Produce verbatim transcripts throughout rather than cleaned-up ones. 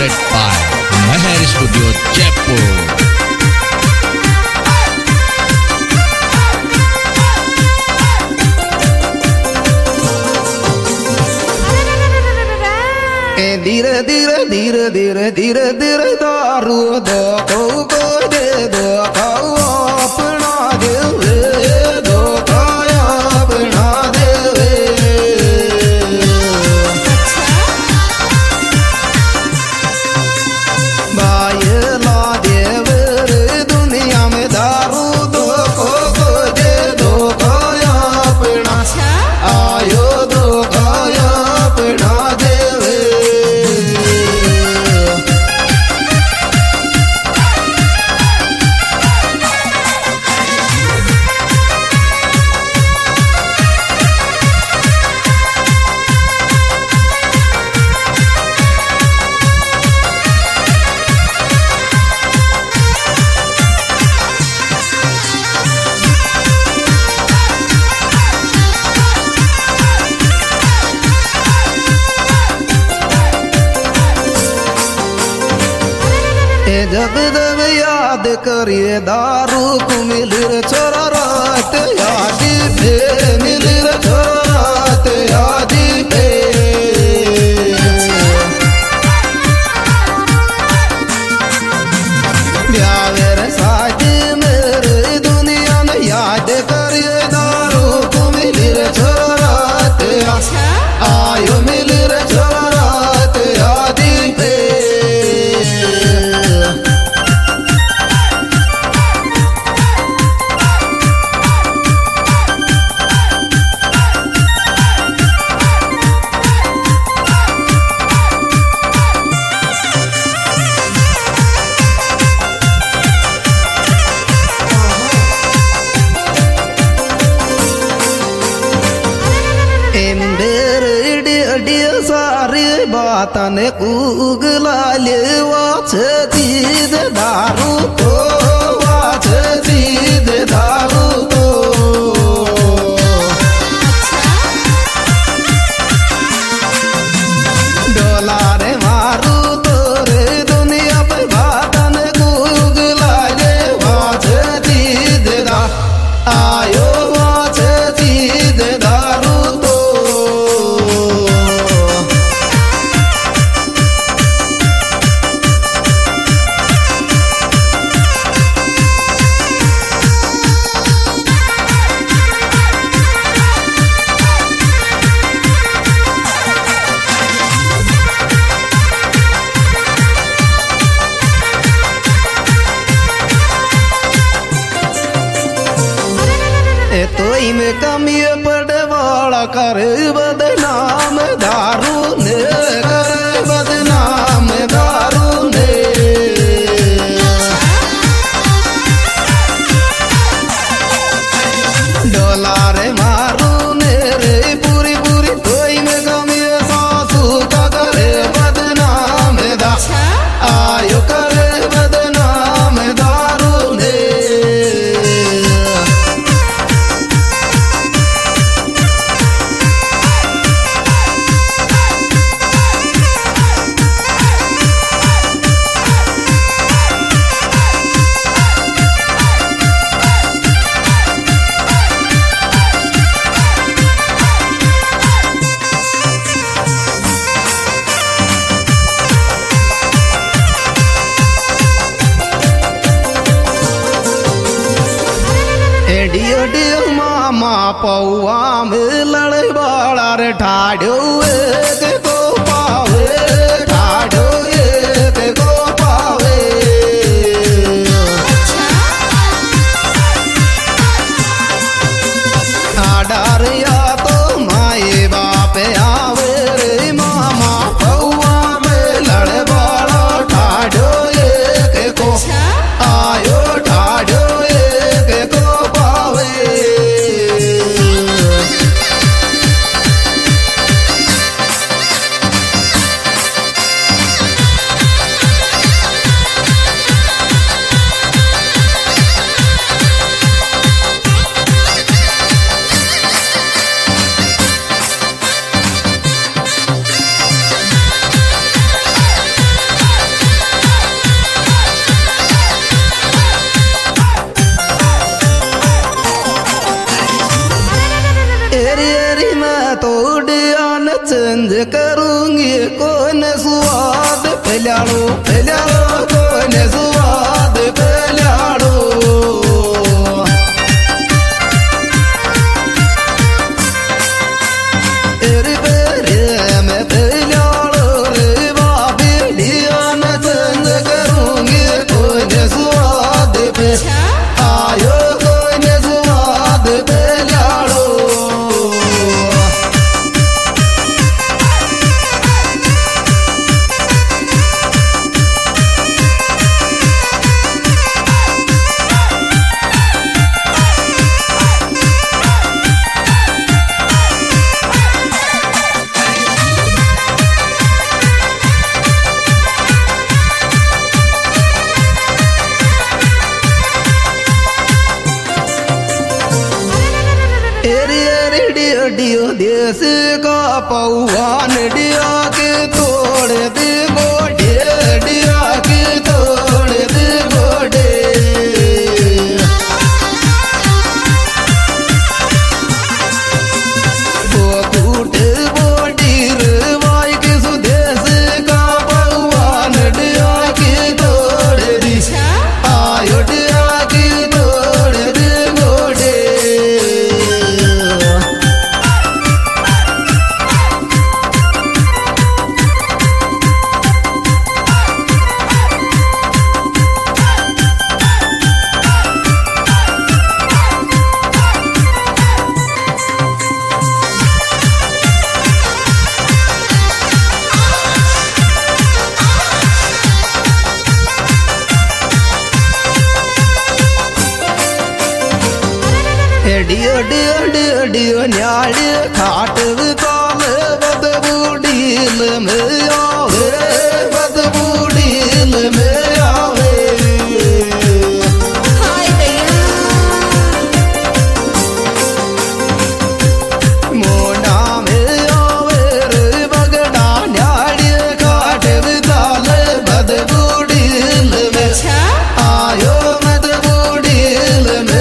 presented by Meher Studio Jaipur. धीरे धीरे धीरे धीरे धीरे धीरे दारू दो को दे दो अपना देवे दो अपना देवे बायला देवे दुनिया में दारू दो को दे दो अपना आयो दो अपना देवे जब जब याद करिए दारू को मिल रे छोरा रात याद पे मिल रे छोरा रात याद पे ब्यावर साथ मेरे दुनिया में याद करिए दारू को मिल रे छोरा रात आयो मिल रे छोरा रात याद पे सारी बातन उगला ले वाच चीज दारू तो वाच चीज दारू तो डोला रे मारू तो रे दुनिया पे बातन उगला ले वाच चीज दा आयो वाच चीज दारू तो तो में कमी पड़े वाला करे बदनाम दारू ने करे बदनाम दारू ने डोला रे मारू ने रे पूरी पूरी कोई में कमी सासू का करे बदनाम दा आयो करे बदनाम दारू ने डियो डियो मामा पौआ में लड़े बाड़ा रे ठाड्यो एक को पावे ठाड्यो एक को पावे ठाडार या तो माए बाप आवे रे मामा पौआ में लड़े बाड़ा ठाड्यो एक को आयो ठाड्यो एक को चेंज करूंगी कौन स्वाद पहलाड़ो पहलाड़ो कौन स्वाद पहलाड़ो तेरे पेरे में पहलाड़ो रे बाबी लिया न चेंज करूंगी कौन स्वाद पे आयो कौन स्वाद पहलाड़ो डियो देश का पौवान डिया के तोड़ दे गोडे डिया के तोड़ दे गोडे वो टूटे बोडी रवाई के सुदेश का पौवान डिया के तोड़ दी आयो डिया के तोड़ दे गोडे डियो डियो डियो डियो न्याड़ी खाट काल बदबूडील में आवे बदबूडील में आवे मोना में आवे रे बगड़ा न्याड़ी खाट काल बदबूडील में आयो बदबूडील में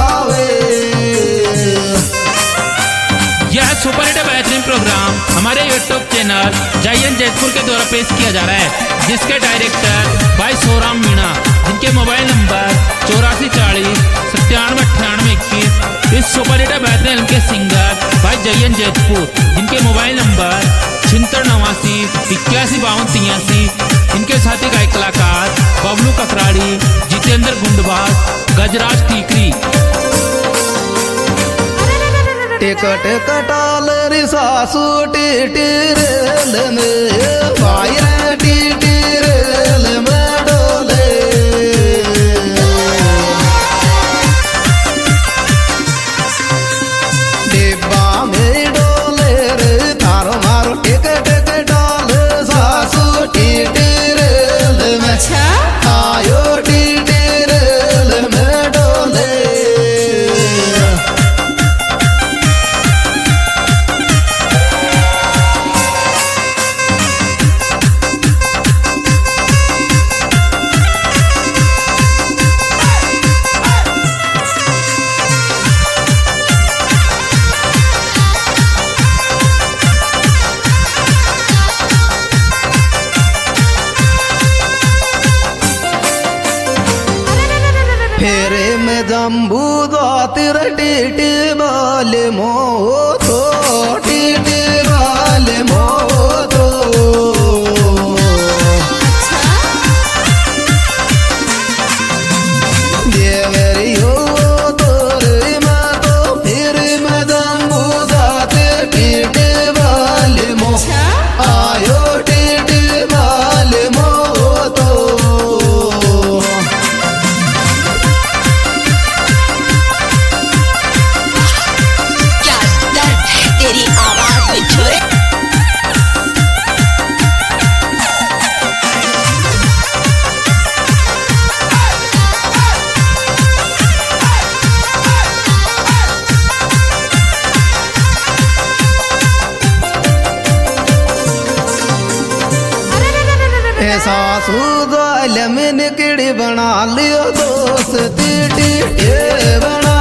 सुपर हिट बेहतरीन प्रोग्राम हमारे यूट्यूब चैनल जायन जयपुर के द्वारा पेश किया जा रहा है, जिसके डायरेक्टर भाई सोराम मीणा, जिनके मोबाइल नंबर चौरासी चालीस सत्तानवे अट्ठानवे इक्कीस। इस सुपर हिट बेहतरीन फिल्म के सिंगर भाई जयन जयपुर, जिनके मोबाइल नंबर छिहत्तर नवासी इक्यासी बावन तिरासी। इनके साथी गायक कलाकार बबलू ककराड़ी, जितेंद्र गुंडबाज, गजराज टीकरी। टिकट कटाल रे सासू टिटिरेल में भाई टिटिरेल में डोले डिब्बा में डोले रे थारो मारो टिकट कटाल सासू टिटिरेल में आयो टिटिरेल में डोले फेरे में जम्बू दातिर टीटी बाले मो तो टीटी बाले मो तो देवरी हो तो रे मैं तो फिर में जम्बू दातिर टीटी बाले मो आयो टीटी बाले मो तो तेरी आवाज में छोरे सासू गाल में निकड़ी बना लियो दोस्त टी बना